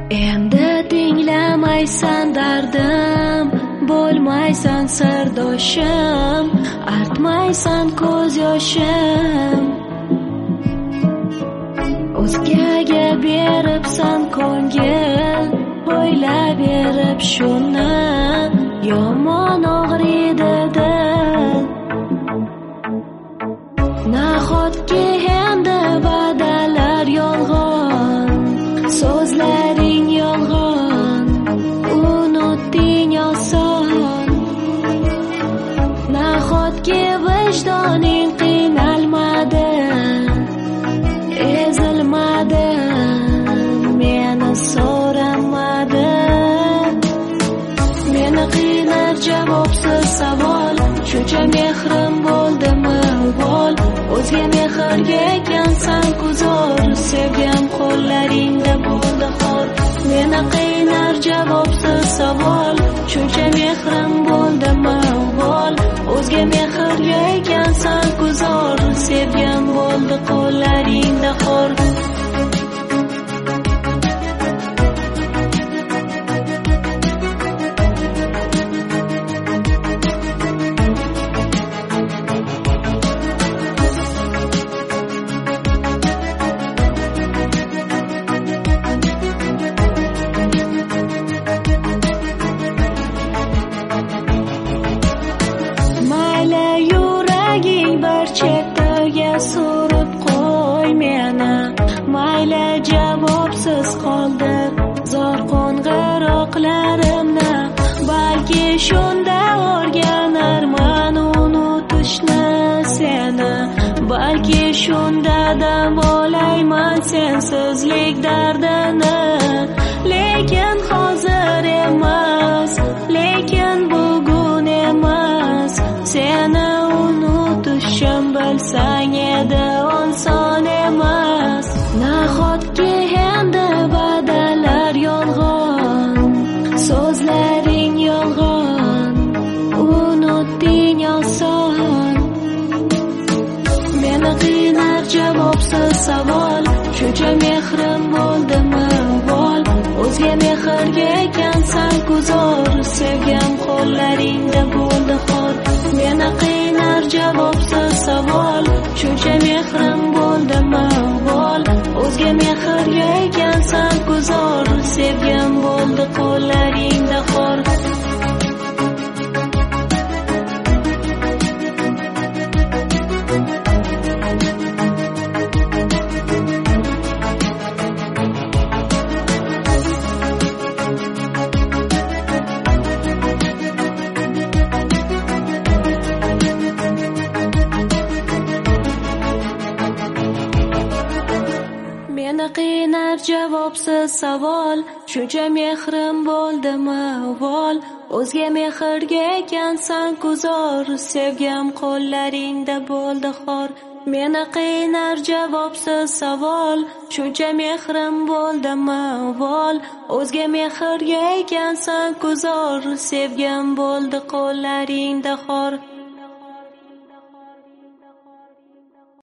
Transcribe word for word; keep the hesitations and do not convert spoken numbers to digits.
Endi tinglamaysan dardim, bo'lmaysan sirdoshim, artmaysan ko'z yoshim. O'zgaga beribsan ko'ngil, o'ylaverib shuni, yomon og'riydi dil. Nahotki endi va'dalar yolg'on, so'zlaring yolg'on, unutding oson. Nahotki vijdoning qiynalmadi, ezilmadi, meni so'ramadi. Meni qiynar javobsiz savol, shuncha mehrim bo'ldimi uvol. O'zga mehrga ekansan guzor, sevgan qo'llaringda bo'ldi xor. Meni qiynar javobsiz savol, shuncha mehrim bo'ldimi uvol. O'zga mehrga ekansan guzor, sevgan bo'ldi qo'llaringda xor. Chekkaga surib qo'y meni, mayli javobsiz qoldir zor qo'ng'iroqlarimni. Balki shunda o'rganarman unutishni seni, balki shunda davolayman sensizlik dardini. Lekin hozir emas, lekin bugun emas, seni unutishim bilsang edi oson emas. Nahotki endi va'dalar yolg'on, so'zlaring yolg'on, unutding oson. Meni qiynar javobsiz savol, shuncha mehrim bo'ldimi uvol. O'zga mehrga ekansan guzor, sevgan qo'llaringda bo'ldi xor. Meni qiynar javobsiz savol, shuncha mehrim bo'ldimi uvol. O'zga mehrga ekansan guzor, sevgan bo'ldi qo'llaringda xor. Meni qiynar javobsiz savol, shuncha mehrim bo'ldimi uvol. O'zga mehrga ekansan guzor, sevgan qo'llaringda bo'ldi xor. Meni qiynar javobsiz savol, shuncha mehrim bo'ldimi uvol. O'zga mehrga ekansan guzor, sevgan bo'ldi qo'llaringda xor.